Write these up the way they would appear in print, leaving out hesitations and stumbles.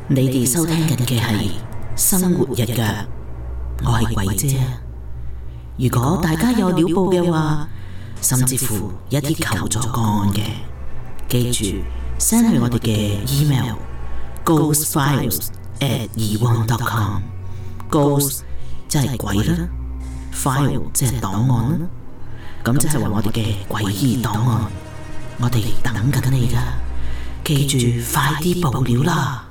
你哋收聽緊嘅係生活日腳，我係鬼姐啊！如果大家有料報嘅話，甚至乎一啲求助個案嘅，記住 send 去我哋嘅 email ghostfiles@eone.com。Ghost 即係鬼啦， file 即係檔案啦，咁即係話我哋嘅詭異檔案，我哋等緊你㗎，記住快啲報料啦！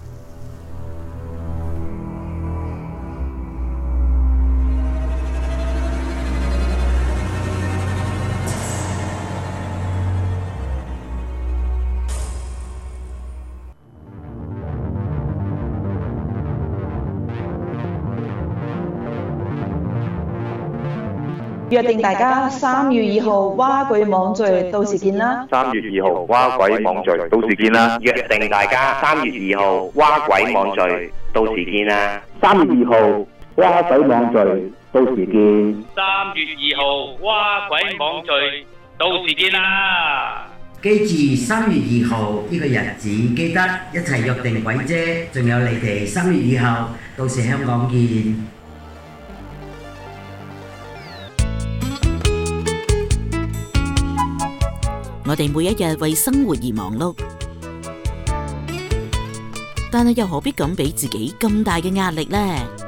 約定大家3月2號蛙鬼網聚，到時見啦 ！3月2號蛙鬼網聚，到時見啦！ 約定大家3月2號蛙鬼網聚，到時見啦 ！3月2號蛙鬼網聚，到時見 ！3月2號蛙鬼網聚，到時見啦！ 記住3月2號呢個日子，記得一齊約定鬼姐，仲有你哋3月2號，到時香港見！ 我哋每一日為生活而忙碌，但係又何必咁俾自己咁大嘅壓力呢？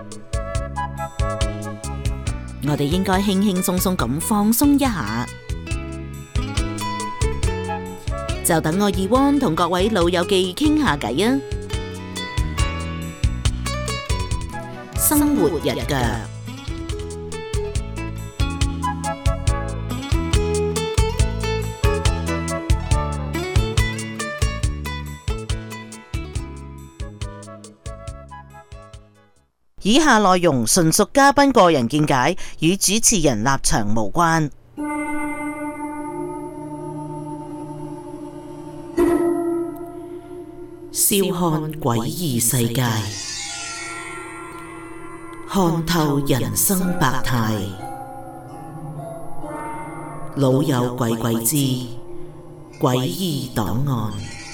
我哋應該輕輕鬆鬆咁放鬆一下，就等我Yvonne同各位老友記傾下偈啊！生活日腳。以下內容純屬嘉賓個人見解，與主持人立場無關。笑看詭異世界，看透人生百態，老友鬼鬼之詭異檔案。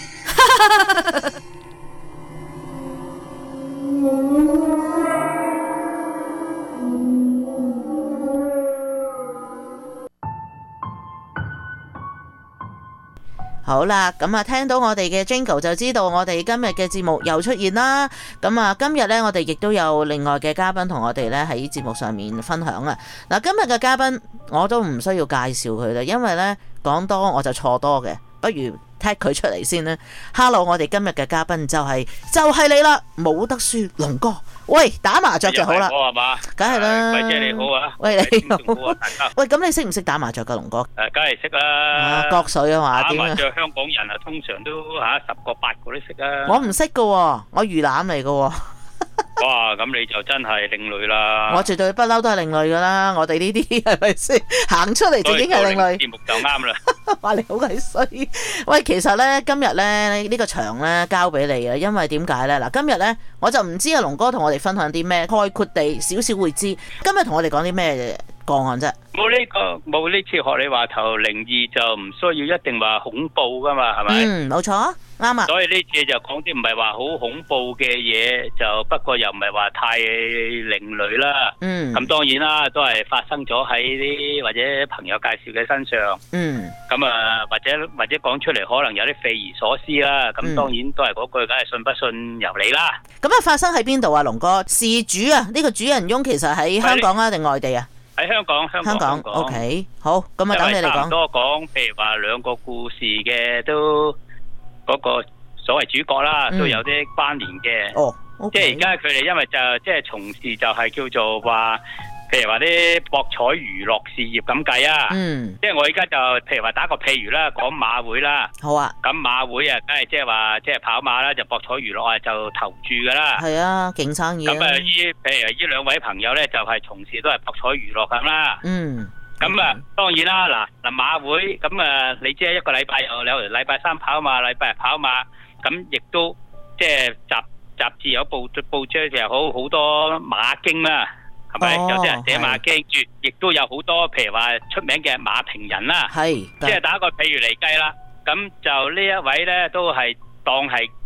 好啦，咁啊，聽到我哋嘅 Jingle 就知道我哋今日嘅節目又出現啦。咁啊，今日呢，我哋亦都有另外嘅嘉賓同我哋呢喺節目上面分享啊。嗱，今日嘅嘉賓我都唔需要介紹佢啦，因為呢講多我就錯多嘅，不如踢佢出嚟先啦。Hello， 我哋今日嘅嘉賓就係你啦，冇得輸龍哥。喂，打麻雀就好啦， 我係嘛？ 梗係啦。 鬼姐你好啊！ 喂，你好。 大家。 喂，咁你識唔識打麻雀噶龍哥？ 梗係識啦。 國水啊嘛？ 打麻雀香港人啊，通常都10個8個都識啊。 我唔識噶，我魚腩嚟噶。 哇，咁你就真係另類啦！ 我絕對不嬲都係另類噶啦，我哋呢啲係咪先行出嚟就已經係另類？ 節目就啱啦。 話你好鬼衰！喂，其實咧今日咧呢個場咧交俾你啊，因為點解咧？嗱，今日咧我就唔知阿龍哥同我哋分享啲咩，概括地少少會知。今日同我哋講啲咩個案啫？ 冇呢次學你話頭靈異就唔需要一定話恐怖噶嘛，係咪？ 冇錯，啱啊。 所以呢次就講啲唔係話好恐怖嘅嘢，就不過又唔係話太另類啦。咁當然啦，都係發生咗喺啲或者朋友介紹嘅身上。咁啊，或者講出嚟可能有啲匪夷所思啦。咁當然都係嗰句，梗係信不信由你啦。 咁啊，發生喺邊度啊，龍哥？事主啊，呢個主人翁其實喺香港啊定外地啊？ 喺香港 OK， 好，咁啊，等你嚟講。 差唔多講，譬如話2個故事嘅，都嗰個所謂主角啦，都有啲關聯嘅。即係而家佢哋因為就即係從事就係叫做話，譬如話啲博彩娛樂事業咁計啊。即係我而家就譬如話打個譬如啦，講馬會啦。 好啊。咁馬會啊，梗係即係話即係跑馬啦，就博彩娛樂啊，就投注噶啦。 係啊，勁生意啊。 咁啊，譬如呢2位朋友咧，就係從事都係博彩娛樂咁啦。咁啊，當然啦，嗱馬會咁啊，你知係一個禮拜有禮拜3跑馬，禮拜日跑馬，咁亦都即係雜誌有報章又好多馬經啦。係咪？有啲人寫馬經，亦都有好多譬如話出名嘅馬評人啦。 係， 即係打個譬如嚟計啦。咁就呢一位咧，都係當係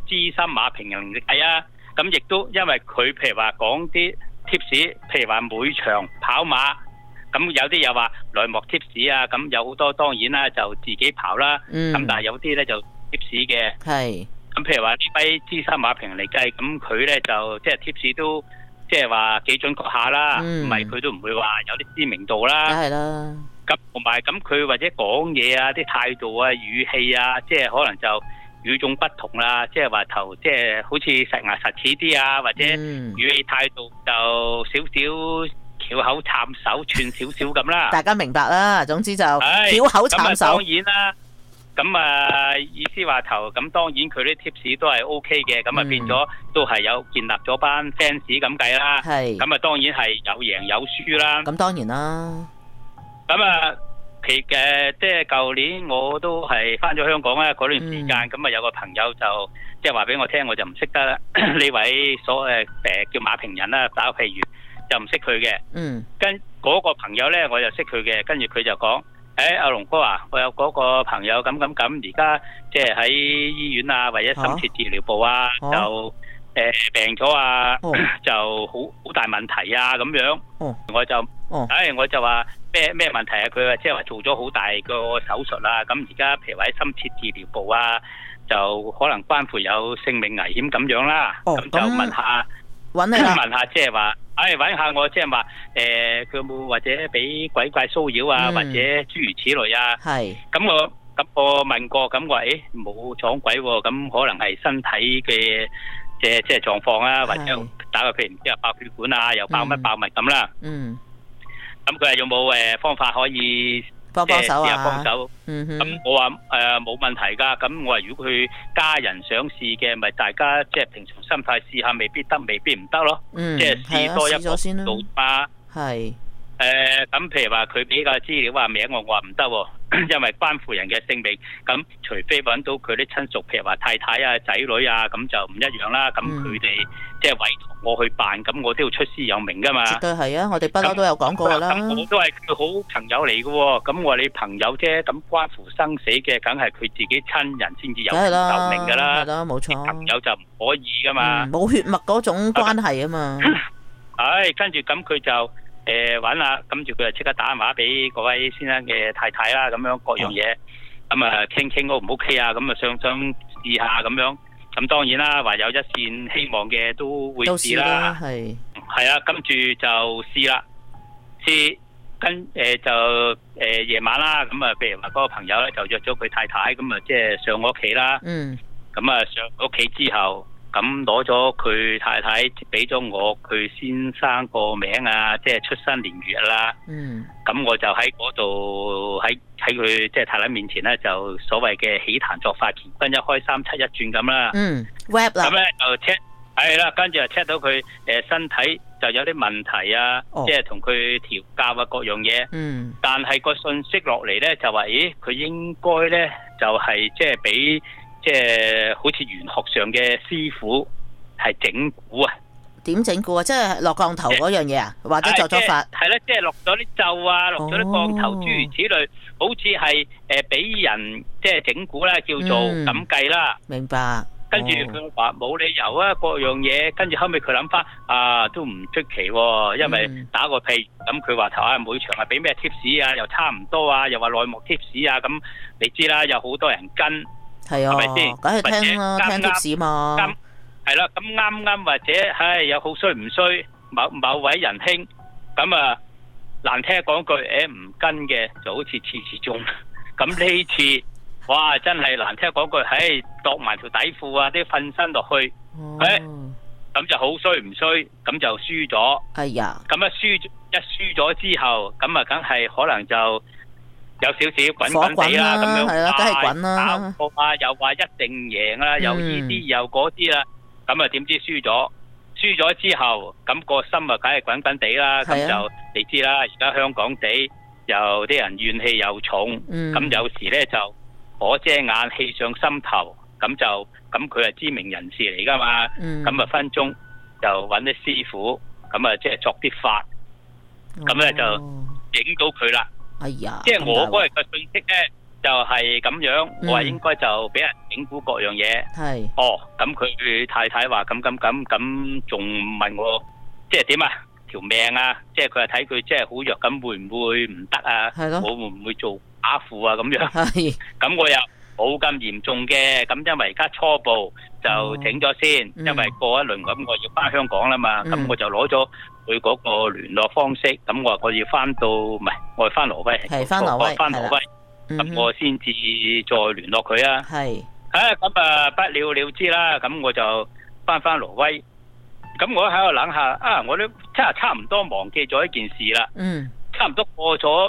資深馬評人嚟計啊。咁亦都因為佢譬如話講啲 tips， 譬如話每場跑馬，咁有啲又話內幕 tips 啊，咁有好多當然啦就自己跑啦，咁但係有啲咧就 tips 嘅。係。咁譬如話呢位資深馬評人嚟計，咁佢咧就即係 tips 都即係話幾準確下啦，唔係佢都唔會話有啲知名度啦。梗係啦。咁同埋咁佢或者講嘢啊，啲態度啊、語氣啊，即係可能就與眾不同啦。即係話頭，即係好似實牙實齒啲啊，或者語氣態度就少少翹口插手串少少咁啦。大家明白啦。總之就翹口插手。當然啦。咁啊，意思話頭咁，當然佢啲 tips 都係 OK 嘅，咁啊變咗都係有建立咗班 fans 咁計啦。係。咁啊，當然係有贏有輸啦。咁當然啦。咁啊，即係舊年我都係翻咗香港啦，嗰段時間咁啊，有個朋友就即係話俾我聽，我就唔識得呢位叫馬評人啦，打個譬如就唔識佢嘅。跟嗰個朋友咧，我就識佢嘅，跟住佢就講。阿龍哥啊，我有嗰個朋友咁，而家即係喺醫院啊，或者深切治療部啊，就病咗啊，就好大問題啊咁樣。我就話咩問題啊？佢話即係話做咗好大個手術啦，咁而家譬如話喺深切治療部啊，就可能關乎有性命危險咁樣啦。咁就問下。問下即係話，揾下我即係話，佢有冇或者俾鬼怪騷擾啊，或者諸如此類啊？係。咁我問過，咁我話冇撞鬼喎，咁可能係身體嘅即係狀況啊，或者打個譬如即係爆血管啊，又爆乜爆物咁啦。咁佢係有冇方法可以？幫手啊！幫手，咁我話冇問題㗎。咁我話如果佢家人想試嘅，咪大家即係平常心態試下，未必得，未必唔得咯。即係試多一個路嘛。係。咁譬如話佢俾個資料話名，我話唔得喎，因為關乎人嘅性命。咁除非揾到佢啲親屬，譬如話太太啊、仔女啊，咁就唔一樣啦。咁佢哋即係委託我去辦，咁我都要出師有名噶嘛。絕對係啊！我哋不嬲都有講過啦。我都係佢好朋友嚟嘅喎。咁我話你朋友啫，咁關乎生死嘅，梗係佢自己親人先至有壽命㗎啦。係啦，冇錯。朋友就唔可以噶嘛。冇血脈嗰種關係啊嘛。跟住咁佢就。揾啦，跟住佢就即刻打電話俾嗰位先生嘅太太啦，咁樣各樣嘢，咁啊傾 O 唔 OK 啊，咁啊想試下咁樣，咁當然啦，話有一線希望嘅都會試啦，係啊，跟住就試啦，夜晚啦，咁啊譬如話嗰個朋友咧就約咗佢太太，咁啊即係上我屋企啦，咁啊上屋企之後。咁攞咗佢太太俾咗我佢先生個名啊，即係出生年月啦。咁我就喺嗰度喺佢即係太太面前咧，就所謂嘅起壇作法，乾坤一開371轉咁啦。Web 啦。咁咧就 check 係啦，跟住就 check 到佢身體就有啲問題啊，即係同佢調教啊各樣嘢。但係個信息落嚟咧就話，佢應該咧就係即係俾。即係好似玄學上嘅師傅係整蠱啊？點整蠱啊？即係落降頭嗰樣嘢啊？或者作咗法？係啦，即係落咗啲咒啊，落咗啲降頭諸如此類，好似係俾人即係整蠱啦，叫做咁計啦。明白。跟住佢話冇理由啊，各樣嘢。跟住後尾佢諗翻都唔出奇喎，因為打個譬咁，佢話頭每場係俾咩 tips 啊，又差唔多啊，又話內幕 tips 啊，咁你知啦，有好多人跟。係啊，係咪先？梗係聽啦，聽貼士嘛。係啦，咁啱或者有好衰唔衰，某位仁兄咁啊，難聽講句，唔跟嘅就好似次中。咁呢次，哇，真係難聽講句，度埋條底褲啊，啲瞓身落去，咁就好衰唔衰，咁就輸咗。係呀。咁輸咗之後，咁啊，梗係可能就。有少少滾滾地啦，咁樣搞過啊，又話一定贏啦，又呢啲又嗰啲啦，咁啊點知輸咗之後，咁個心啊梗係滾滾地啦，咁就你知啦，而家香港地又啲人怨氣又重，咁有時咧就火遮眼氣上心頭，咁佢係知名人士嚟噶嘛，咁啊分鐘就揾啲師傅，咁啊即係作啲法，咁咧就影到佢啦。哎呀！即係我嗰日嘅信息咧， 就係咁樣，我話應該就俾人整蠱各樣嘢。 係。 咁佢太太話咁，仲問我即係點啊？條命啊，即係佢係睇佢即係好弱，咁會唔會唔得啊？ 係咯。 我會唔會做寡婦啊？咁樣。 係。 咁我又冇咁嚴重嘅，咁因為而家初步就整咗先，因為過一輪咁我要翻香港啦嘛，咁我就攞咗佢嗰個聯絡方式，咁我話我要翻到，唔係我係翻挪威， 係翻挪威， 翻挪威，咁我先至再聯絡佢啊。 係。 咁啊不了了之啦，咁我就翻挪威。咁我喺度諗下，我都差唔多忘記咗一件事啦。差唔多過咗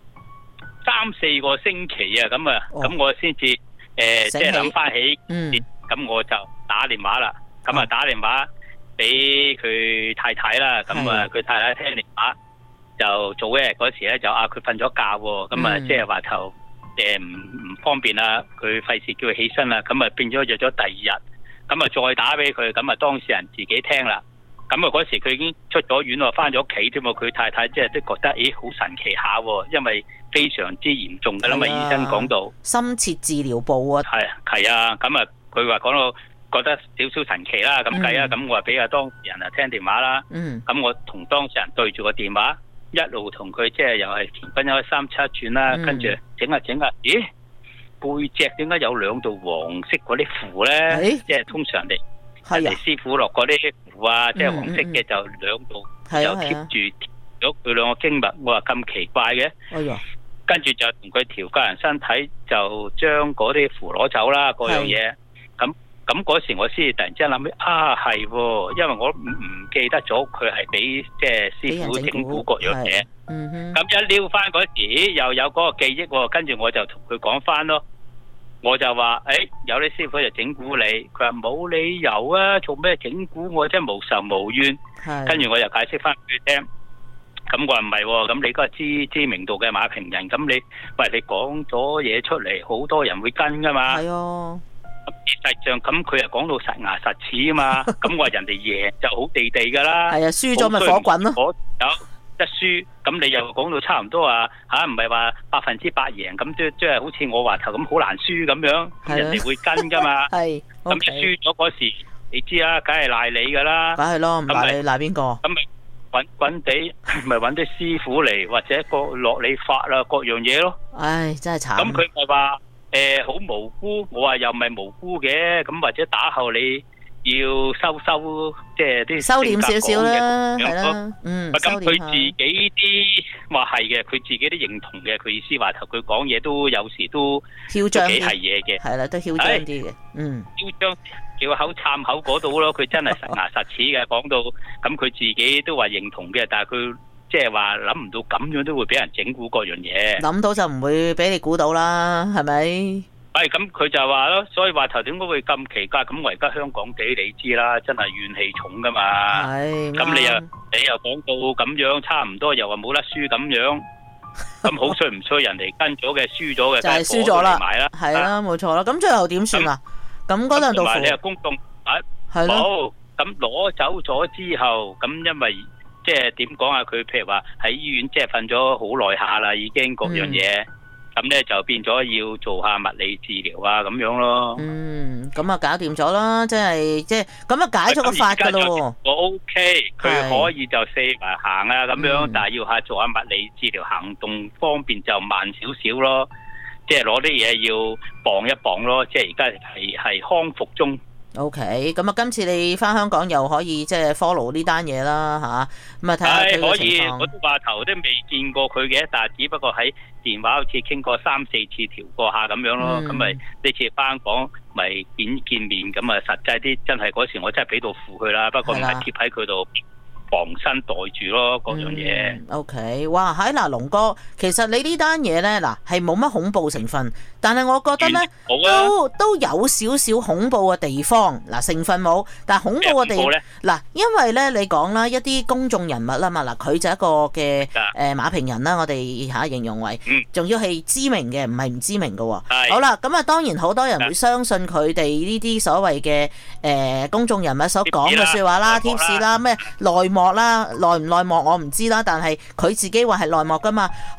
3-4個星期啊，咁我先至即係諗翻起，咁我就打電話啦。咁啊打電話俾佢太太啦。咁啊佢太太聽電話就早一日嗰時咧就佢瞓咗覺喎。咁啊即係話頭唔方便啦，佢費事叫佢起身啦。咁啊變咗約咗第二日。咁啊再打俾佢，咁啊當事人自己聽啦。咁啊嗰時佢已經出咗院喎，翻咗屋企啫嘛。佢太太即係都覺得好神奇下喎，因為非常之嚴重噶啦嘛。醫生講到深切治療部啊。 係啊，咁啊佢話講到覺得少少神奇啦。咁計啊，咁我話俾當事人聽電話啦。咁我同當事人對住個電話，一路同佢即係又係前分開3-7轉啦，跟住整下，咦？背脊點解有2道黃色嗰啲符咧？即係通常人哋師傅落嗰啲符啊，即係黃色嘅就2道，就貼住咗佢2個經脈。我話咁奇怪嘅，跟住就同佢調教人身體，就將嗰啲符攞走啦，嗰樣嘢。咁嗰時我先至突然之間諗起，係，因為我唔記得咗佢係俾即係師傅整蠱各樣嘢。咁一撩翻嗰時，又有嗰個記憶，跟住我就同佢講翻咯。我就話，有啲師傅就整蠱你，佢話冇理由啊，做咩整蠱我？真係無仇無怨。跟住我又解釋翻俾佢聽。咁我話唔係，咁你嗰個知名度嘅馬評人，咁你講咗嘢出嚟，好多人會跟噶嘛。係啊。實際上咁佢又講到實牙實齒啊嘛，咁我話人哋贏就好地地噶啦。係啊，輸咗咪火滾咯。有一輸，咁你又講到差唔多啊唔係話100%贏，咁即係好似我話頭咁好難輸咁樣，人哋會跟噶嘛。係。咁一輸咗嗰時，你知啦，梗係賴你噶啦。梗係咯，唔賴你賴邊個？咁咪搵地，咪搵啲師傅嚟，或者落你法啦，各樣嘢咯。唉，真係慘。咁佢咪話。好無辜，我話又唔係無辜嘅，咁或者打後你要收，即係啲收斂少少啦，係啦，咁佢自己啲話係嘅，佢自己都認同嘅，佢意思話頭佢講嘢都有時都囂張啲，幾係嘢嘅，係啦，都囂張啲嘅，囂張叫口參口嗰度咯，佢真係實牙實齒嘅，講到咁佢自己都話認同嘅，但係佢。即係話諗唔到咁樣都會俾人整蠱各樣嘢，諗到就唔會俾你估到啦，係咪？咁佢就話咯，所以話頭點解會咁奇怪？咁我而家香港地你知啦，真係怨氣重噶嘛。咁你又講到咁樣，差唔多又話冇得輸咁樣，咁好衰唔衰？人哋跟咗嘅輸咗嘅，就係輸咗啦，係啦，冇錯啦。咁最後點算啊？咁嗰兩道符，你又公眾係咯，咁攞走咗之後，咁因為。即係點講啊？佢譬如話喺醫院即係瞓咗好耐下啦，已經各樣嘢，咁咧就變咗要做下物理治療啊咁樣咯。咁啊搞掂咗啦，即係咁啊解咗個法噶咯。我 OK， 佢可以就四圍行啊咁樣，但係要下做下物理治療，行動方面就慢少少咯。即係攞啲嘢要磅一磅咯。即係而家係康復中。OK， 咁啊，今次你翻香港又可以即係 follow 呢單嘢啦，吓咁啊睇下佢嘅情況。可以，我都話頭都未見過佢嘅，但係只不過喺電話好似傾過3-4次調過下咁樣咯。咁咪呢次翻港咪見面，咁啊實際啲真係嗰時我真係俾到符佢啦，不過唔係貼喺佢度。防身袋住咯，各樣嘢。OK， 哇，嗱，龍哥，其實你呢單嘢咧，嗱係冇乜恐怖成分，但係我覺得咧，都有少少恐怖嘅地方。嗱，成分冇，但係恐怖嘅地方，嗱，因為咧你講啦，一啲公眾人物啦嘛，嗱，佢就一個嘅馬評人啦，我哋形容為，仲要係知名嘅，唔係唔知名嘅喎。好啦，咁啊，當然好多人會相信佢哋呢啲所謂嘅公眾人物所講嘅説話啦、貼士啦、咩內幕啦，內唔內幕我唔知啦，但係佢自己話係內幕噶嘛。好啦，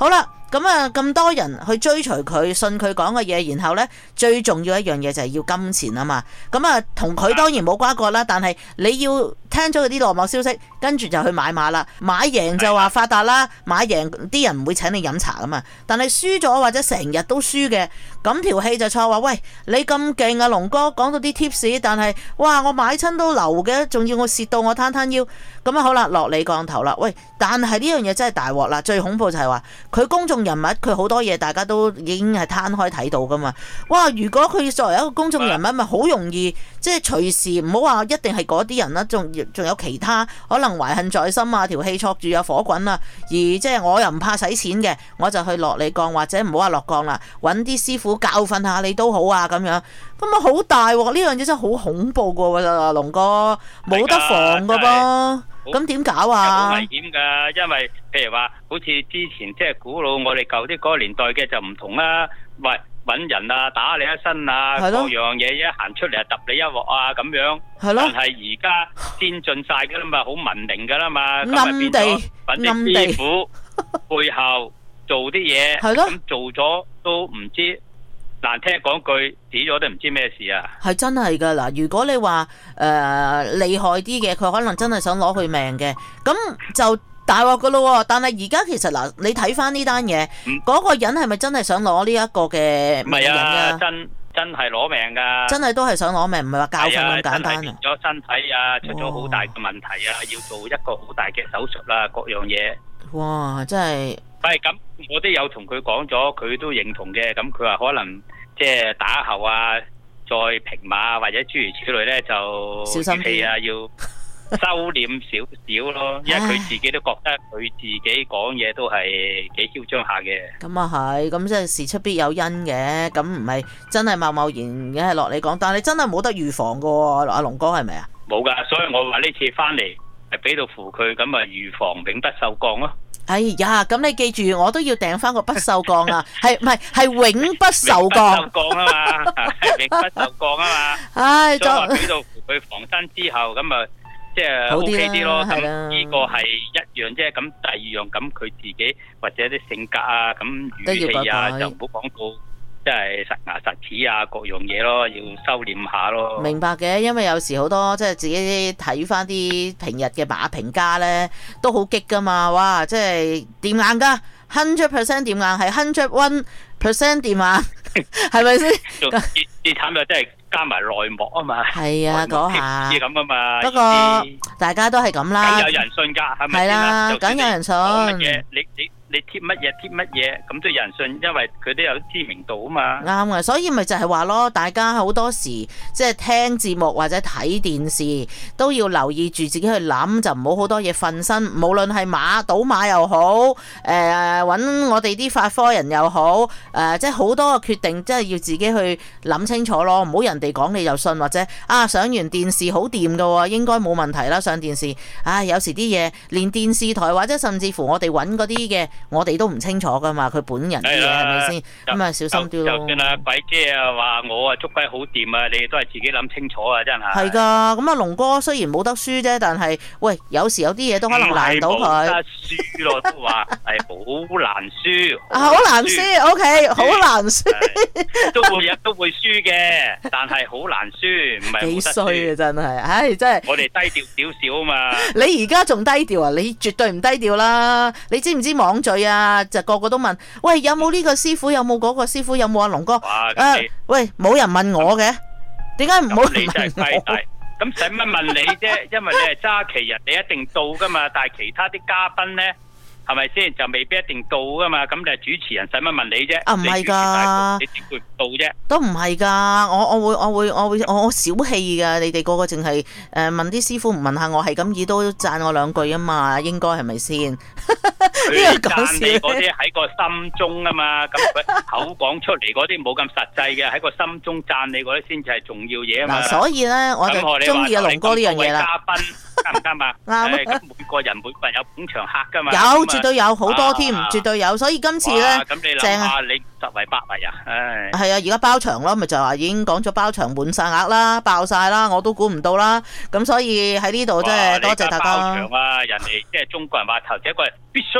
咁啊咁多人去追隨佢，信佢講嘅嘢，然後呢，最重要一樣嘢就係要金錢啊嘛。咁啊同佢當然冇瓜葛啦，但係你要聽咗嗰啲內幕消息，跟住就去買馬啦。買贏就話發達啦，買贏啲人唔會請你飲茶噶嘛。但係輸咗或者成日都輸嘅，咁條氣就錯話，喂，你咁勁啊龍哥，講到啲 tips， 但係哇我買親都流嘅，仲要我蝕到我攤攤腰。咁啊好啦，落你降頭啦。喂，但係呢樣嘢真係大鑊啦，最恐怖就係話佢公眾人物，佢好多嘢大家都已經係攤開睇到噶嘛。哇，如果佢作為一個公眾人物，咪好容易即係隨時，唔好話一定係嗰啲人啦，仲有其他可能懷恨在心啊，條氣戳住有火滾啊，而即係我又唔怕使錢嘅，我就去落你降，或者唔好話落降啦，揾啲師傅教訓下你都好啊咁樣。咁啊好大鑊，呢樣嘢真係好恐怖噶喎，龍哥冇得防噶噃。咁點搞啊？ 好危險噶，因為譬如話，好似之前即係古老我哋舊啲嗰個年代嘅就唔同啦，喂揾人啊，打你一身啊，各樣嘢一行出嚟啊，揼你一鑊啊咁樣。係咯。但係而家先進晒噶啦嘛，好文明噶啦嘛，咁咪變咗揾啲師傅背後做啲嘢，咁做咗都唔知。難聽講句，死咗都唔知咩事啊！係真係噶嗱，如果你話厲害啲嘅，佢可能真係想攞佢命嘅，咁就大鑊噶咯。但係而家其實嗱，你睇翻呢單嘢，嗰個人係咪真係想攞呢一個嘅命啊？ 真係攞命噶， 真係都係想攞命，唔係話教訓咁簡單啊！ 變咗身體啊，出咗好大嘅問題啊，要做一個好大嘅手術啊，各樣嘢。 哇！真係。 係咁，我都有同佢講咗，佢都認同嘅。咁佢話可能即係打後啊，再平馬或者諸如此類咧，就小心啲啊，要收斂少少咯。因為佢自己都覺得佢自己講嘢都係幾囂張下嘅。 咁啊係，咁即係事出必有因嘅。咁唔係真係貿貿然嘅係落你講，但係你真係冇得預防噶喎，阿龍哥係咪啊？ 冇噶，所以我話呢次翻嚟係俾到符佢，咁啊預防永不受降咯。 哎呀，咁你記住，我都要訂翻個不鏽鋼啊，係唔係永不鏽鋼？ 永不鏽鋼啊嘛，係永不鏽鋼啊嘛。 唉， 所以話俾到佢防身之後，咁啊即係 OK 啲咯。咁呢個係一樣啫。咁第二樣咁佢自己或者啲性格啊，咁語氣啊，就唔好講到即係實牙實齒啊，各樣嘢咯，要收斂下咯。 明白嘅，因為有時好多即係自己睇翻啲平日嘅馬評家咧，都好激噶嘛。哇，即係掂硬噶，100% 掂硬，係101% 掂硬，係咪先？ 啲慘就真係加埋內幕啊嘛。 係啊，嗰下咁啊嘛。 不過大家都係咁啦。 梗有人信㗎，係咪先啦？梗有人信。 你貼乜嘢，咁都有人信，因為佢都有知名度啊嘛。 啱啊，所以咪就係話咯，大家好多時即係聽節目或者睇電視都要留意住自己去諗，就唔好好多嘢瞓身。無論係賭馬又好，揾我哋啲法科人又好，即係好多嘅決定，即係要自己去諗清楚咯。唔好人哋講你就信，或者上完電視好掂㗎喎，應該冇問題啦。上電視，有時啲嘢連電視台或者甚至乎我哋揾嗰啲嘅。我哋都唔清楚噶嘛，佢本人啲嘢係咪先？咁啊小心啲咯。 就算啊鬼姐啊話我啊捉雞好掂啊，你哋都係自己諗清楚啊，真係。 係噶，咁啊龍哥雖然冇得輸啫，但係喂，有時有啲嘢都可能難到佢。 冇得輸咯，都話係好難輸。 好難輸 ，OK， 好難輸。 都會輸嘅，但係好難輸，唔係幾衰啊！真係，唉，真係。 我哋低調少少啊嘛。 你而家仲低調啊？你絕對唔低調啦！你知唔知網聚啊？就個個都問，喂，有冇呢個師傅？有冇嗰個師傅？有冇阿龍哥？喂，冇人問我嘅，點解唔好人問我？ 咁使乜問你啫？因為你係揸旗人，你一定到噶嘛。但係其他啲嘉賓咧，係咪先就未必一定到噶嘛？咁你係主持人，使乜問你啫？ 唔係噶， 你點會唔到啫？ 都唔係噶，我小氣噶。你哋個個淨係問啲師傅，唔問下我，係咁意都讚我兩句啊嘛，應該係咪先？ 佢讚你嗰啲喺個心中啊嘛，咁佢口講出嚟嗰啲冇咁實際嘅，喺個心中讚你嗰啲先至係重要嘢啊嘛。 所以咧，我就中意阿龍哥呢樣嘢啦。 嘉賓啱唔啱啊？啱。咁每個人有捧場客噶嘛。 有，絕對有好多添，絕對有。所以今次咧， 咁你諗下，你10圍8圍啊？唉。係啊，而家包場咯，咪就話已經講咗包場滿晒額啦，爆晒啦，我都估唔到啦。咁所以喺呢度真係多謝大家。 包場啊，人哋即係中國人話頭一個係必須啦。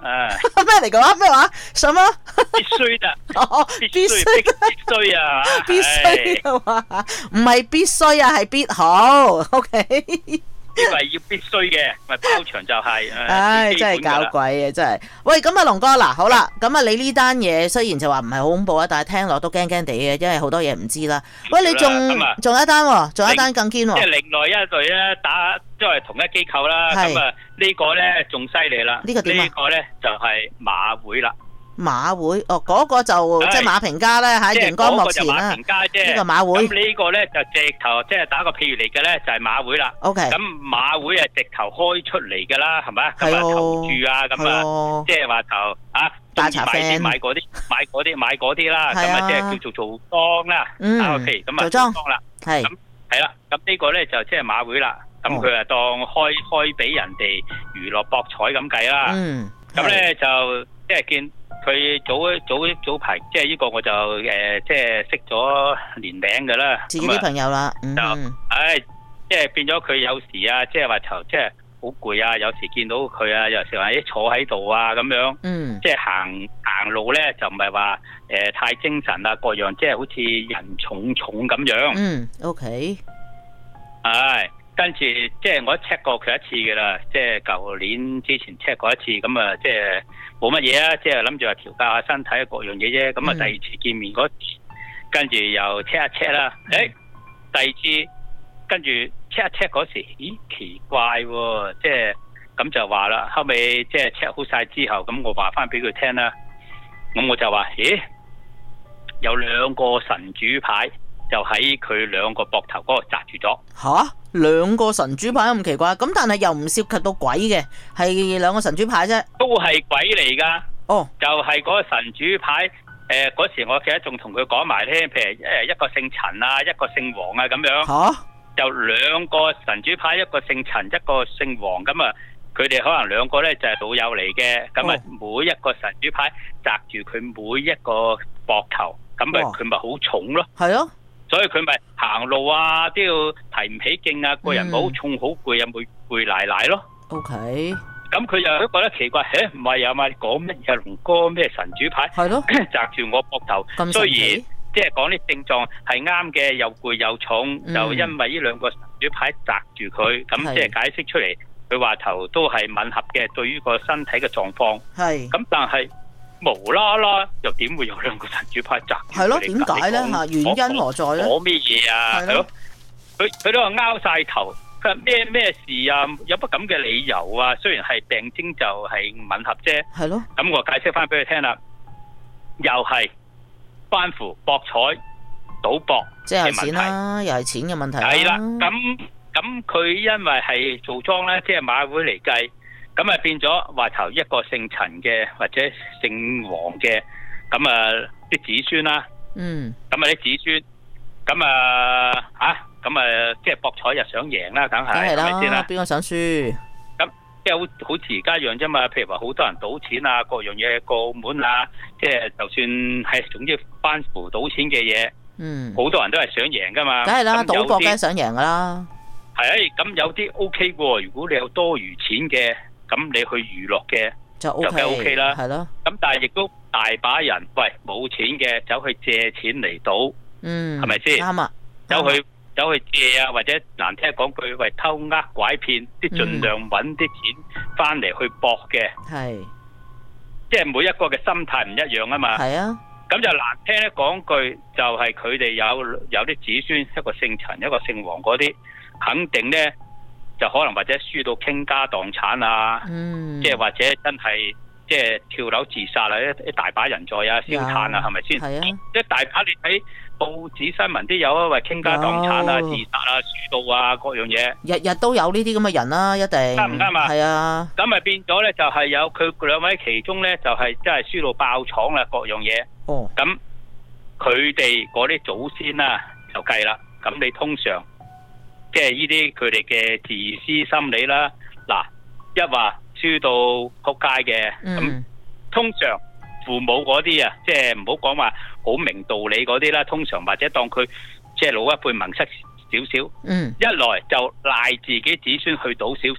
咩嚟㗎？咩話？什麼？ 必須的。 哦，必須啊！ 必須啊嘛，唔係必須啊，係必好。OK。 呢個係要必須嘅，咪包場就係。 唉，真係搞鬼啊！真係。喂，咁啊，龍哥嗱，好啦，咁啊，你呢單嘢雖然就話唔係好恐怖啊，但係聽落都驚驚地嘅，因為好多嘢唔知啦。喂，你仲有一單喎，仲有一單更堅喎。 即係另外一隊咧打，都係同一機構啦。咁啊，呢個咧仲犀利啦。 呢個點啊？ 呢個咧就係馬會啦。 馬會哦，嗰個就即係馬評家咧喺熒光幕前啦。呢個馬會。 咁呢個咧就直頭即係打個譬如嚟嘅咧，就係馬會啦。 O K。 咁馬會係直頭開出嚟㗎啦，係咪啊？咁啊投注啊，咁啊即係話投啊， 大茶飯買嗰啲啦，咁啊即係叫做莊啦。O K。咁啊做莊啦。 係。 咁係啦，咁呢個咧就即係馬會啦。咁佢啊當開俾人哋娛樂博彩咁計啦。咁咧就即係見。佢早排即係呢個我就即係識咗年名㗎啦， 自己啲朋友啦， 就即係變咗佢有時啊，即係話即係好攰啊，有時見到佢啊，有時話坐喺度啊咁樣，即係行路咧就唔係話太精神啊各樣，即係好似人重咁樣。 OK。 跟住即係我check過佢一次㗎啦，即係舊年之前check過一次，咁啊即係冇乜嘢啊，即係諗住話調教下身體各樣嘢啫。咁啊第二次見面嗰次，跟住又 check 一 check 啦。第二次跟住 check 一 check 嗰時，咦奇怪喎，即係咁就話啦。後尾即係 check 好晒之後，咁我話翻俾佢聽啦。咁我就話，咦，有兩個神主牌就喺佢兩個膊頭嗰度擲住咗。 吓？兩個神主牌咁奇怪，咁但係又唔涉及到鬼嘅，係兩個神主牌啫。 都係鬼嚟噶。 哦， 就係嗰個神主牌。嗰時我記得仲同佢講埋添，譬如一個姓陳啊，一個姓黃啊咁樣。 吓？ 就兩個神主牌，一個姓陳，一個姓黃，咁啊，佢哋可能兩個咧就係老友嚟嘅。咁啊，每一個神主牌擲住佢每一個膊頭，咁咪佢咪好重咯。 係咯。 所以佢咪行路啊都要提唔起勁啊，個人好重好攰啊，攰賴賴咯。 OK。 咁佢又都覺得奇怪，唔係啊嘛，你講乜嘢龍哥咩神主牌？ 係咯。 擲住我膊頭，雖然即係講啲症狀係啱嘅，又攰又重，就因為呢兩個神主牌擲住佢，咁即係解釋出嚟，佢話頭都係吻合嘅，對於個身體嘅狀況。 係。咁但係無啦啦又點會有兩個神主牌擲住？ 係咯，點解咧？嚇，原因何在咧？ 講咩嘢啊？係咯，佢都話拗晒頭，佢話咩事啊？有乜咁嘅理由啊？雖然係病徵就係吻合啫。係咯。咁我解釋翻俾佢聽啦，又係關乎博彩、賭博即係錢啦，又係錢嘅問題啦。 係啦，咁佢因為係做莊咧，即係馬會嚟計。咁啊變咗話頭一個姓陳嘅或者姓黃嘅，咁啊啲子孫啦，咁啊啲子孫，咁啊即係博彩又想贏啦，梗係咪先啦？ 邊個想輸？ 咁即係好似而家一樣啫嘛。譬如話好多人賭錢啊，各樣嘢過澳門啊，即係就算係總之關乎賭錢嘅嘢，好多人都係想贏噶嘛。 梗係啦，賭博梗係想贏噶啦。 係咁有啲 OK 喎，如果你有多餘錢嘅。咁你去娛樂嘅就 OK 啦，係咯。咁但係亦都大把人冇錢嘅走去借錢嚟賭，係咪先？啱啊！走去借啊，或者難聽講句偷呃拐騙，啲盡量揾啲錢翻嚟去搏嘅。係，即係每一個嘅心態唔一樣啊嘛。係啊。咁就難聽咧講句，就係佢哋有啲子孫，一個姓陳，一個姓黃嗰啲，肯定咧。就可能或者輸到傾家蕩產啊，即係或者真係即係跳樓自殺啊，一大把人在啊，燒炭啊，係咪先？係啊，一大把你睇報紙新聞都有啊，為傾家蕩產啊、自殺啊、輸到啊各樣嘢，日日都有呢啲咁嘅人啦，一定啱唔啱啊？係啊，咁咪變咗咧，就係有佢兩位其中咧，就係真係輸到爆廠啦，各樣嘢。哦，咁佢哋嗰啲祖先啊，就計啦。咁你通常。即係呢啲佢哋嘅自私心理啦，嗱，一話輸到撲街嘅，咁通常父母嗰啲啊，即係唔好講話好明道理嗰啲啦，通常或者當佢即係老一輩蒙失少少，一來就賴自己子孫去賭少少，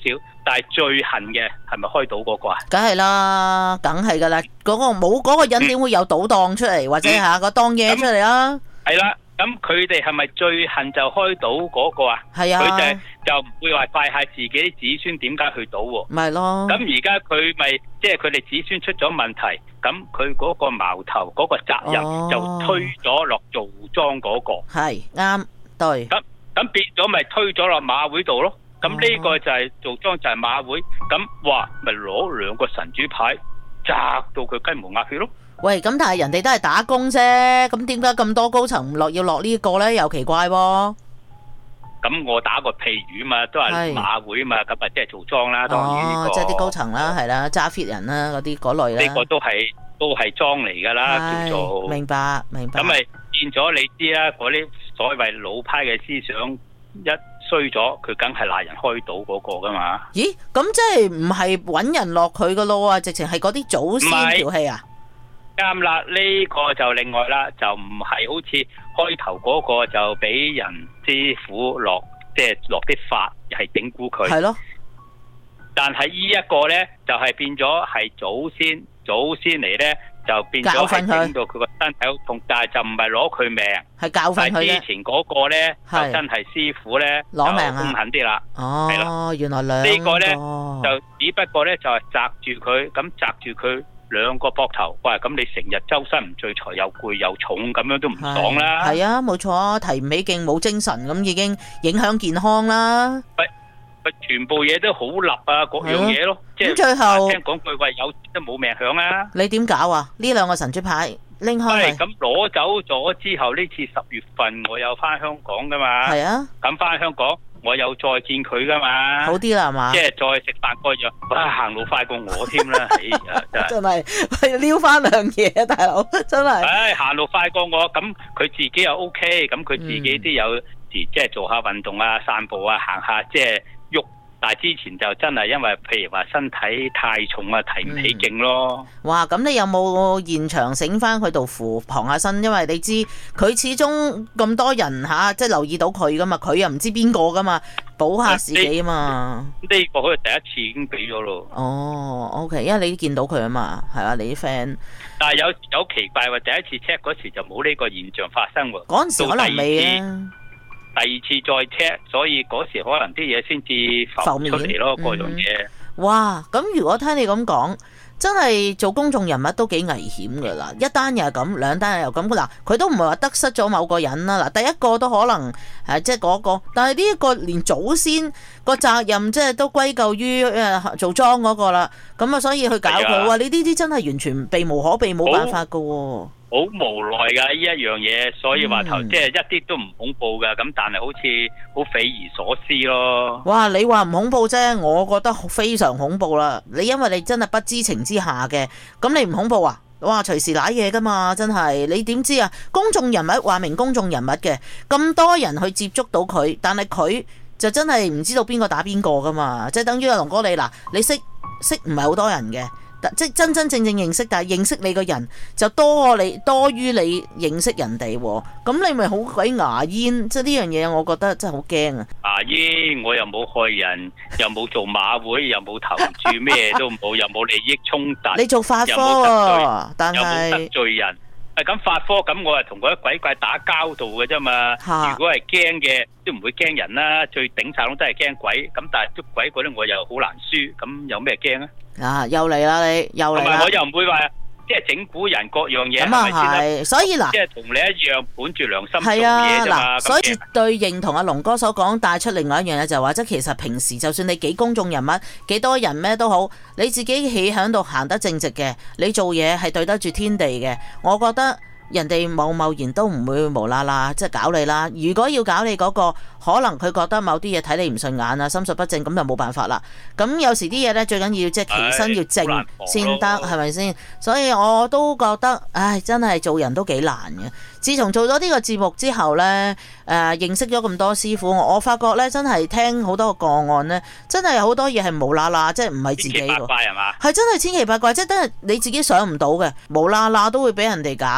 但係最恨嘅係咪開賭嗰個啊？ 梗係啦，梗係噶啦，嗰個冇嗰個人點會有賭檔出嚟，或者個當嘢出嚟啊？ 係啦，咁佢哋係咪最恨就開賭嗰個啊？ 係啊， 佢就唔會話怪下自己啲子孫點解去賭喎？ 咪咯。咁而家佢咪即係佢哋子孫出咗問題，咁佢嗰個矛頭嗰個責任就推咗落做莊嗰個。係啱，對。 咁變咗咪推咗落馬會度咯？咁呢個就係做莊就係馬會，咁哇咪攞兩個神主牌砸到佢雞毛鴨血咯。 喂，咁但係人哋都係打工啫，咁點解咁多高層唔落要落呢個咧？又奇怪喎。 咁我打個譬如嘛，都係馬會嘛，咁啊即係做莊啦，當然呢個。 即係啲高層啦，係啦，揸 fit 人啦，嗰啲嗰類啦。 呢個都係莊嚟噶啦，叫做。明白。咁咪變咗你知啦，嗰啲所謂老派嘅思想一衰咗，佢梗係賴人開賭嗰個噶嘛？ 咦，咁即係唔係揾人落佢噶咯？直情係嗰啲祖先條氣啊？ 啱啦，呢個就另外啦，就唔係好似開頭嗰個就俾人師傅落，即係落啲法係整蠱佢。係咯。但係呢一個呢，就係變咗係祖先嚟呢，就變咗係整到佢個身體好痛，但係就唔係攞佢命，係教訓佢。但係之前嗰個呢，就真係師傅呢，攞命啊，兇狠啲啦。 哦，原來兩個。 呢個呢，就只不過呢，就係擲住佢，咁擲住佢兩個膊頭。喂，咁你成日周身唔聚財，又攰又重，咁樣都唔爽啦。係啊，冇錯，提唔起勁，冇精神，咁已經影響健康啦。全部嘢都好立啊，各樣嘢咯。咁最後聽講句話，有都冇命享啊！你點搞啊？呢兩個神主牌拎開。咁攞走咗之後，呢次10月份我有翻香港噶嘛？係啊。咁翻香港，我有再見佢噶嘛？好啲啦，係嘛？即係再食飯嗰樣，哇！行路快過我添啦，哎呀，真係撩翻兩嘢啊，大佬，真係。唉，行路快過我，咁佢自己又 OK，咁佢自己都有時即係做下運動啊、散步啊、行下即係。但係之前就真係因為譬如話身體太重啊，提唔起勁咯。哇！咁你有冇現場醒翻佢度扶傍下身？因為你知佢始終咁多人即係留意到佢噶嘛，佢又唔知邊個噶嘛，保下自己啊嘛。呢個好似第一次已經俾咗咯。哦 ，OK， 因為你見到佢啊嘛，係啊，你啲 friend。但係有奇怪喎，第一次 check 嗰時就冇呢個現象發生喎。嗰陣時可能未啊。第二次再 check，所以嗰時可能啲嘢先至浮出嚟咯，嗰樣嘢。哇！咁如果聽你咁講，真係做公眾人物都幾危險噶啦！一單又係咁，兩單又咁。嗱，佢都唔係話得失咗某個人啦。嗱，第一個都可能即係嗰個，但係呢一個連祖先個責任即係都歸咎於做莊嗰個啦。咁啊，所以去搞佢話你呢啲真係完全避無可避，冇辦法噶喎。好無奈噶呢一樣嘢，所以話頭即係一啲都唔恐怖噶，咁但係好似好匪夷所思咯。哇！你話唔恐怖啫，我覺得非常恐怖啦。你因為你真係不知情之下嘅，咁你唔恐怖啊？哇！隨時瀨嘢噶嘛，真係你點知啊？公眾人物話明公眾人物嘅，咁多人去接觸到佢，但係佢就真係唔知道邊個打邊個噶嘛，即係等於阿龍哥你嗱，你識唔係好多人嘅。即係真真正正認識，但係認識你個人就多於你認識人哋喎，咁你咪好鬼牙煙，即係呢樣嘢，我覺得真係好驚啊！牙煙，我又冇害人，又冇做馬會，又冇投注，咩都冇，又冇利益衝突，你做法科喎，但係又冇得罪人。咁法科咁，我係同嗰啲鬼怪打交道嘅啫嘛。如果係驚嘅，都唔會驚人啦。最頂晒窿都係驚鬼。咁但係捉鬼嗰啲我又好難輸。咁有咩驚啊？啊，又嚟啦你，又嚟啦。同埋我又唔會話即係整蠱人各樣嘢。咁啊係，所以嗱，即係同你一樣本住良心做嘢啫嘛。所以絕對認同阿龍哥所講，帶出另外一樣嘢就係話，即係其實平時就算你幾公眾人物，幾多人咩都好，你自己企喺度行得正直嘅，你做嘢係對得住天地嘅，我覺得人哋貿然都唔會無啦啦即係搞你啦。如果要搞你嗰個，可能佢覺得某啲嘢睇你唔順眼啊，心術不正，咁就冇辦法啦。咁有時啲嘢呢，最緊要即係其身要正先得，係咪先？所以我都覺得，唉，真係做人都幾難嘅。自從做咗呢個節目之後呢，認識咗咁多師傅，我發覺呢，真係聽好多個案呢，真係好多嘢係無啦啦，即係唔係自己喎。千奇百怪係嘛？係真係千奇百怪，即係真係你自己想唔到嘅，無啦啦都會俾人哋搞。咁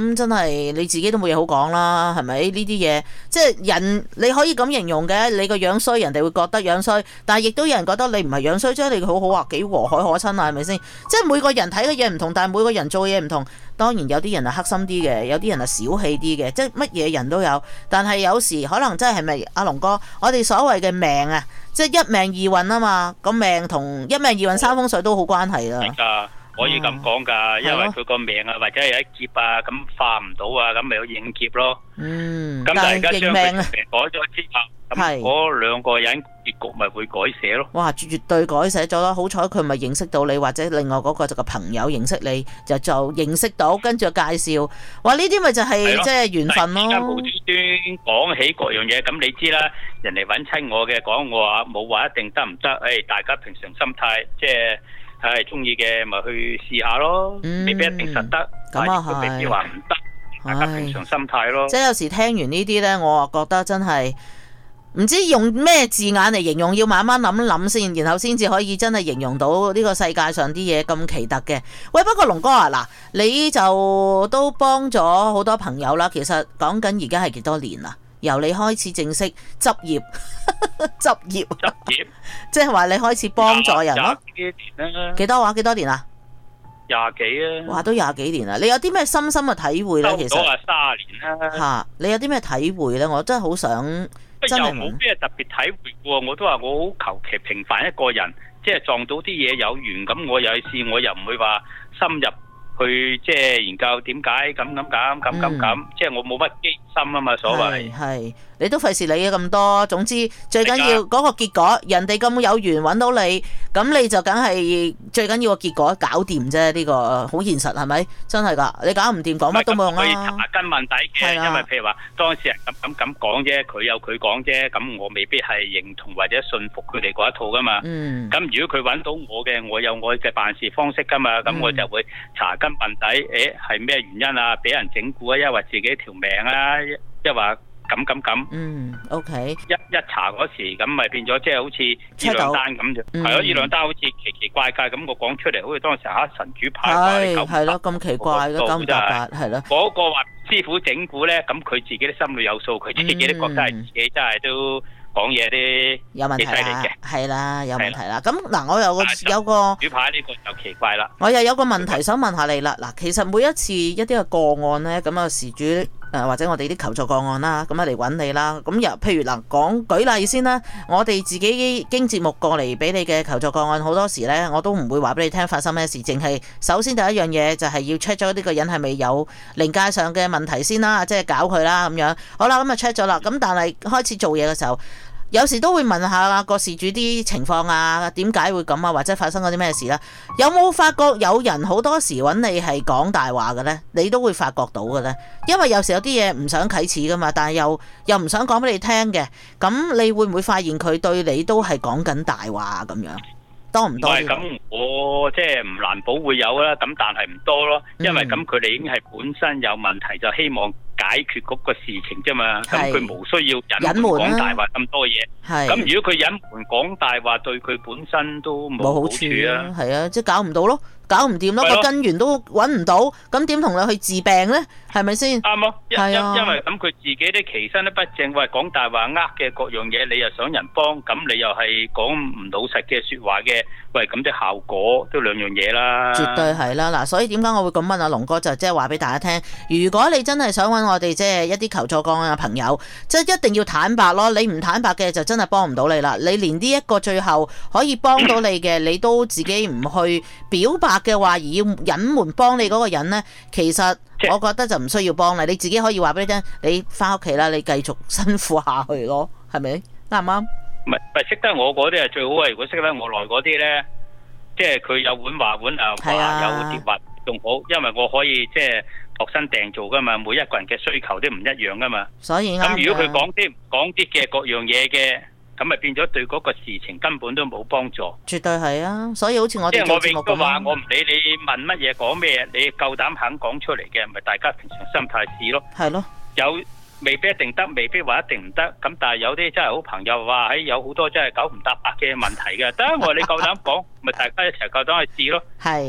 咁真係你自己都冇嘢好講啦，係咪？呢啲嘢即係人你可以咁形容嘅，你個樣衰，人哋會覺得樣衰，但係亦都有人覺得你唔係樣衰，即係你好好啊，幾和藹可親啊，係咪先？即係每個人睇嘅嘢唔同，但係每個人做嘢唔同。當然有啲人係黑心啲嘅，有啲人係小氣啲嘅，即係乜嘢人都有。但係有時可能真係咪阿龍哥，我哋所謂嘅命啊，即係一命二運啊嘛，個命同一命二運三風水都好關係啦。 係㗎，可以咁講㗎，因為佢個命啊，或者係一劫啊，咁化唔到啊，咁咪有應劫咯。咁大家將佢命改咗之後，咁嗰兩個人結局咪會改寫咯。 哇，絕對改寫咗啦！好彩佢咪認識到你，或者另外嗰個就個朋友認識你，就認識到，跟住介紹。哇！呢啲咪就係即係緣分咯。 而家無端端講起各樣嘢，咁你知啦，人哋揾親我嘅講我話冇話一定得唔得？誒，大家平常心態，即係中意嘅咪去試下咯，未必一定實得， 咁啊係， 未必話唔得，大家平常心態咯。 即係有時聽完呢啲呢，我覺得真係唔知用咩字眼嚟形容，要慢慢諗一諗先，然後先至可以真係形容到呢個世界上啲嘢咁奇特嘅。喂，不過龍哥啊，嗱，你就都幫咗好多朋友啦。其實講緊而家係幾多年啦？由你開始正式執業，執業，即係話你開始幫助人咯。幾多話？幾多年啊 ？20幾啊！ 哇，都20幾年啦！你有啲咩深深嘅體會咧？其實 30年啦。 嚇，你有啲咩體會咧？我真係好想真係又冇咩特別體會喎。我都話我好求其平凡一個人，即係撞到啲嘢有緣咁，我又去試，我又唔會話深入去即係研究點解咁，即係我冇乜機心啊嘛，所謂係你都費事理咁多。總之最緊要嗰個結果，人哋咁有緣揾到你，咁你就梗係最緊要個結果搞掂啫。呢個好現實係咪？真係㗎，你搞唔掂講乜都冇用啦。 可以查根問底嘅，因為譬如話當事人咁講啫，佢有佢講啫，咁我未必係認同或者信服佢哋嗰一套㗎嘛。咁如果佢揾到我嘅，我有我嘅辦事方式㗎嘛，咁我就會查根問底，係咩原因啊？俾人整蠱啊，抑或自己條命啊，抑或咁。 OK。 一查嗰時，咁咪變咗即係好似呢兩單咁啫。係咯，呢兩單好似奇怪咁，我講出嚟，好似當時神主牌係咯，咁奇怪嘅九唔搭八係咯。 嗰個話師傅整蠱咧，咁佢自己都心裏有數，佢自己都覺得係自己真係都講嘢啲有問題啦，係啦，有問題啦。咁嗱，我有個主牌呢個就奇怪啦。 我又有個問題想問下你啦。嗱，其實每一次一啲嘅個案咧，咁啊事主或者我哋啲求助個案啦，咁啊嚟揾你啦。咁又譬如嗱，舉例先啦，我哋自己經節目過嚟俾你嘅求助個案，好多時咧我都唔會話俾你聽發生咩事，淨係首先第一樣嘢就係要 check 咗呢個人係咪有靈界上嘅問題先啦，即係搞佢啦咁樣。好啦，咁啊 check 咗啦。咁但係開始做嘢嘅時候，有時都會問下個事主啲情況啊，點解會咁啊，或者發生咗啲咩事啦？有冇發覺有人好多時揾你係講大話嘅呢？你都會發覺到嘅呢？因為有時有啲嘢唔想啟齒噶嘛，但係又唔想講俾你聽嘅，咁你會唔會發現佢對你都係講緊大話咁樣？多唔多？ 咁我即係唔難保會有啦，咁但係唔多咯，因為咁佢哋已經係本身有問題，就希望解決嗰個事情啫嘛。咁佢無需要隱瞞講大話咁多嘢。咁如果佢隱瞞講大話，對佢本身都冇好處啊。 係啊，即係搞唔到咯，搞唔掂咯，個根源都揾唔到，咁點同你去治病呢？係咪先？ 啱咯，因為咁佢自己啲其身都不正，喂講大話嘅各樣嘢，你又想人幫，咁你又係講唔老實嘅說話嘅，喂咁啲效果都兩樣嘢啦。 絕對係啦，嗱，所以點解我會咁問阿龍哥，就即係話俾大家聽，如果你真係想揾我哋即係一啲求助個案嘅朋友，即係一定要坦白咯，你唔坦白嘅就真係幫唔到你啦。你連呢一個最後可以幫到你嘅，你都自己唔去表白嘅話，而要隱瞞幫你嗰個人呢，其實我覺得就唔需要幫你，你自己可以話俾你聽，你翻屋企啦，你繼續辛苦下去咯，係咪？啱唔啱？ 唔係識得我嗰啲係最好啊！如果識得我來嗰啲呢，即係佢有碗話碗啊，話有碟話仲好，因為我可以即係度身訂做噶嘛，每一個人嘅需求都唔一樣噶嘛。 所以咁如果佢講啲嘅各樣嘢嘅，咁咪變咗對嗰個事情根本都冇幫助。 絕對係啊！所以好似我哋做節目咁， 即係我永都話，我唔理你問乜嘢講咩，你夠膽肯講出嚟嘅，咪大家平常心態試咯。 係咯， 有未必一定得，未必話一定唔得。咁但係有啲真係好朋友話，有好多真係九唔搭八嘅問題嘅。得我你夠膽講，咪大家一齊夠膽去試咯。 係。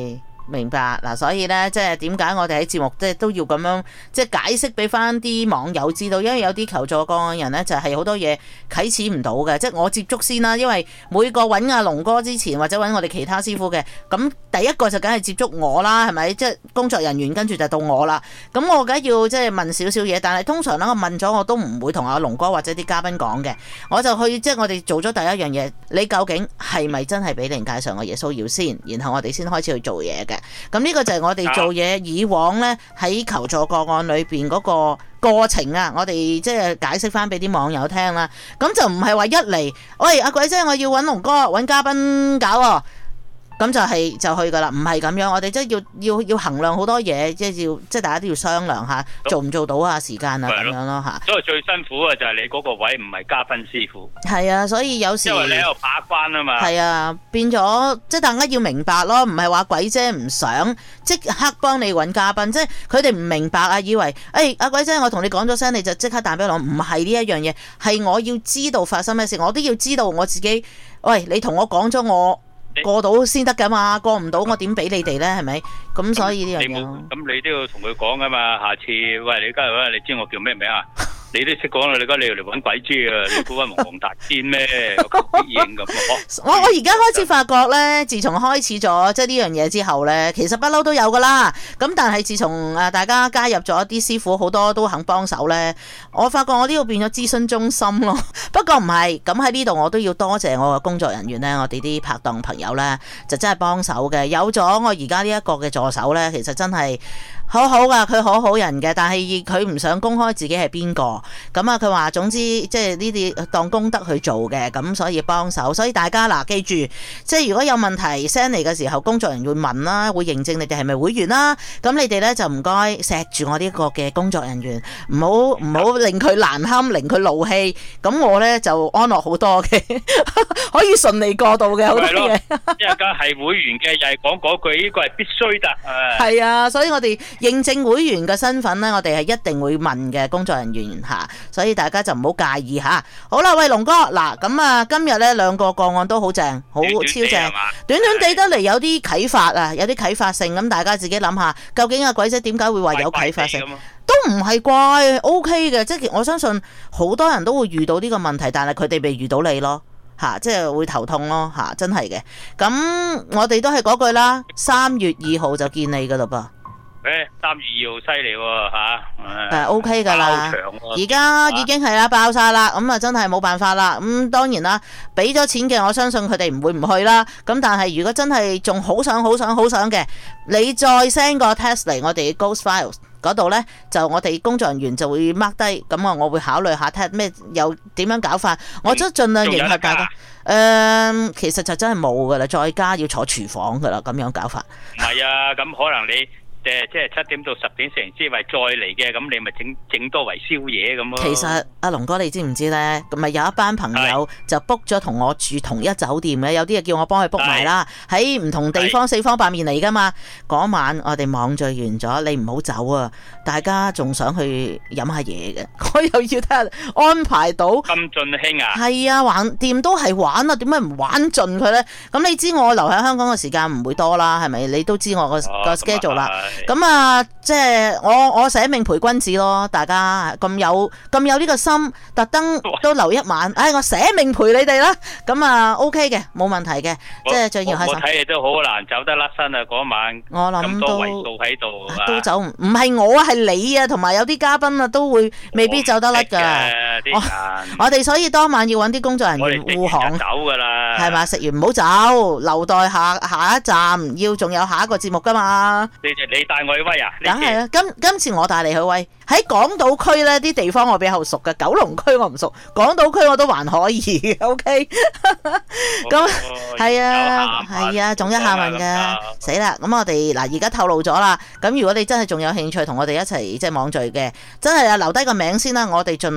明白嗱，所以咧即係點解我哋喺節目即係都要咁樣即係解釋俾翻啲網友知道，因為有啲求助個案人咧就係好多嘢啟齒唔到嘅，即係我接觸先啦，因為每個揾阿龍哥之前或者揾我哋其他師傅嘅，咁第一個就梗係接觸我啦，係咪？即係工作人員跟住就到我啦，咁我梗係要即係問少少嘢，但係通常咧我問咗我都唔會同阿龍哥或者啲嘉賓講嘅，我就去即係我哋做咗第一樣嘢，你究竟係咪真係俾靈界上嘅嘢騷擾先，然後我哋先開始去做嘢嘅。咁呢個就係我哋做嘢以往呢喺求助個案裏邊嗰個過程啊，我哋即係解釋翻俾啲網友聽啦。咁就唔係話一嚟，喂阿鬼姐，我要揾龍哥揾嘉賓搞喎。咁就去噶啦，唔係咁樣，我哋即係要衡量好多嘢，即係大家都要商量下，做唔做到啊時間啊咁樣咯嚇。 所以最辛苦嘅就係你嗰個位唔係嘉賓師傅。係啊，所以有時因為你喺度把關啊嘛。係啊，變咗即係大家要明白咯，唔係話鬼姐唔想即刻幫你揾嘉賓，即係佢哋唔明白啊，以為阿鬼姐我同你講咗聲你就即刻彈俾我，唔係呢一樣嘢，係我要知道發生咩事，我都要知道我自己。喂，你同我講咗我過到先得噶嘛，過唔到我點俾你哋咧？係咪？咁所以呢樣嘢咁你都要同佢講噶嘛。下次喂你今日你知我叫咩名啊？你都識講啦，你而家你嚟揾鬼知啊？你估揾黃大仙咩？ 我而家開始發覺咧，自從開始咗即係呢樣嘢之後咧，其實不嬲都有噶啦。咁但係自從大家加入咗啲師傅，好多都肯幫手咧，我發覺我呢度變咗諮詢中心咯。不過唔係，咁喺呢度我都要多謝我嘅工作人員咧，我哋啲拍檔朋友咧，就真係幫手嘅。有咗我而家呢一個嘅助手咧，其實真係好好噶，佢好好人嘅，但係佢唔想公開自己係邊個。咁啊，佢話總之即係呢啲當功德去做嘅，咁所以幫手。所以大家嗱，記住，即係如果有問題 send 嚟嘅時候，工作人員會問啦，會認證你哋係咪會員啦。咁你哋咧就唔該錫住我呢個嘅工作人員，唔好令佢難堪，令佢怒氣。咁我咧就安樂好多嘅，可以順利過渡嘅好多嘢。 因為家係會員嘅，又係講嗰句，呢個係必須㗎。 係啊，所以我哋認證會員嘅身份咧，我哋係一定會問嘅工作人員嚇。所以大家就唔好介意吓。好啦，喂龍哥，嗱咁啊，今日咧兩個個案都好正，好超正，短短地得嚟有啲啟發啊，有啲啟發性。咁大家自己諗下，究竟阿鬼姐點解會話有啟發性？都唔係怪 OK 嘅，即係我相信好多人都會遇到呢個問題，但係佢哋未遇到你咯吓，即係會頭痛咯吓，真係嘅。咁我哋都係嗰句啦，3月2號就見你噶啦噃。 3月2號犀利喎嚇 ，OK 噶啦，而家已經係啦爆晒啦，咁啊真係冇辦法啦。咁當然啦，俾咗錢嘅，我相信佢哋唔會唔去啦。咁但係如果真係仲好想嘅，你再 send 個 test 嚟我哋 Ghost Files 嗰度呢，就我哋工作人員就會 mark 低，咁啊我會考慮下睇下咩又點樣搞法，我都盡量迎合大家。其實就真係冇噶啦，再加要坐廚房噶啦，咁樣搞法。 唔係啊，咁可能你。即係7點到10點食完之後再嚟嘅，咁你咪整多為宵夜咁咯。 其實阿龍哥你知唔知呢？咪有一班朋友就 book 咗同我住同一酒店嘅，有啲嘢叫我幫佢 book 埋啦。喺唔同地方4方8面嚟噶嘛。嗰晚我哋網聚完咗，你唔好走啊！大家仲想去飲下嘢嘅，我又要睇下安排到。 咁盡興啊！ 係啊，橫掂都係玩啊，點解唔玩盡佢呢？咁你知我留喺香港嘅時間唔會多啦，係咪？你都知我個 schedule 啦。咁啊，即係我捨命陪君子咯，大家咁有呢個心，特登都留一晚，我捨命陪你哋啦。咁啊 OK 嘅，冇問題嘅，即係最要開心。 我睇你都好難走得甩身啊！嗰晚我諗咁多位數喺度， 都走唔係我啊，係你啊，同埋有啲嘉賓啊，都會未必走得甩噶。我哋所以當晚要揾啲工作人員護航， 走噶啦，係嘛？食完唔好走，留待下一站，要仲有下一個節目噶嘛。 你帶我去威啊？ 梗係啦，今次我帶你去威。喺港島區呢啲地方我比較熟嘅，九龍區我唔熟，港島區我都還可以。OK， 咁係啊，仲一下問噶，死啦！咁我哋嗱而家透露咗啦。咁如果你真係仲有興趣同我哋一齊即係網聚嘅，真係啊留低個名先啦，我哋盡量安排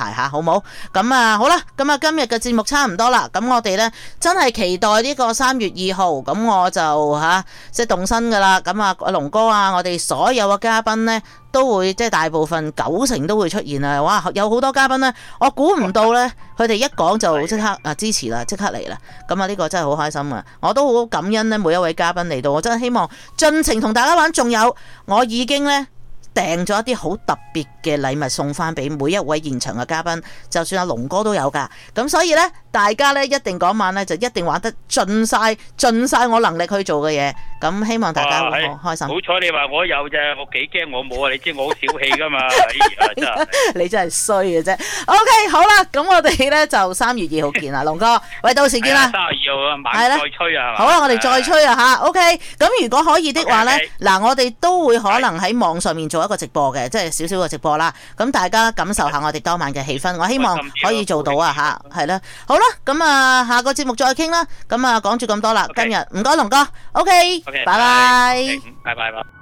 排下，好冇？咁啊，好啦，咁啊，今日嘅節目差唔多啦，咁我哋呢，真係期待呢個3月2號，咁我就即係動身噶啦，咁啊，阿龍哥啊，我哋所有嘅嘉賓呢，都會即係大部分90%都會出現啊！哇，有好多嘉賓呢，我估唔到呢，佢哋一講就即刻支持啦，即刻嚟啦！咁啊，呢個真係好開心啊！我都好感恩呢，每一位嘉賓嚟到，我真係希望盡情同大家玩。仲有，我已經呢，訂咗一啲好特別嘅禮物送翻俾每一位現場嘅嘉賓，就算阿龍哥都有噶。咁所以呢，大家呢，一定嗰晚呢，就一定玩得盡晒我能力去做嘅嘢。咁希望大家會好開心。 好彩你話我有啫，我幾驚我冇啊！你知我好小氣噶嘛？ 你真係衰嘅啫。OK， 好啦，咁我哋呢，就3月2號見啦，龍哥。喂，到時見啦。 3月2號啊，晚再吹啊。 好啦，我哋再吹啊吓。OK， 咁如果可以的話呢，嗱，我哋都會可能喺網上面做一個直播嘅，即係少少嘅直播啦。咁大家感受下我哋當晚嘅氣氛，我希望可以做到啊吓，係啦。好啦，咁啊，下個節目再傾啦。咁啊，講住咁多啦，今日唔該龍哥。OK，拜拜。 拜拜。